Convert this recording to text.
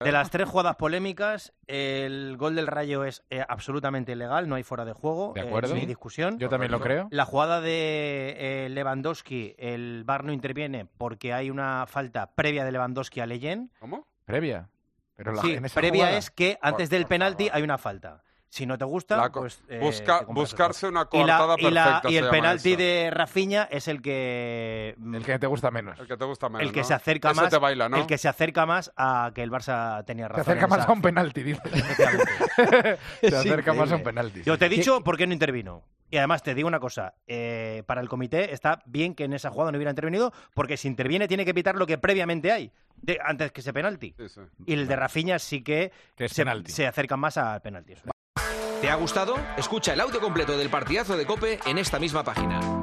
De las 3 jugadas polémicas, el gol del Rayo es absolutamente ilegal, no hay fuera de juego, ¿De acuerdo? ni discusión. Yo también lo creo. La jugada de Lewandowski, el VAR no interviene porque hay una falta previa de Lewandowski a Leyen. ¿Cómo? Previa. Pero Sí, en esa previa jugada... es que antes del Por penalti favor. hay una falta. Si no te gusta, pues... buscarse una coartada perfecta. Y se el llama penalti eso. de Rafinha es el que... El que te gusta menos. El que te gusta menos, El que ¿no? se acerca Ese más, te baila, ¿no? el que se acerca más a que el Barça tenía Se razón. acerca en más esa a un penalti, dice. Se acerca más a un penalti. Yo te he dicho por qué no intervino. Y además te digo una cosa, para el comité está bien que en esa jugada no hubiera intervenido, porque si interviene tiene que pitar lo que previamente hay, antes que ese penalti. Sí, sí. Y el de Rafinha sí que es penalti. se acerca más al penalti. ¿Te ha gustado? Escucha el audio completo del partidazo de COPE en esta misma página.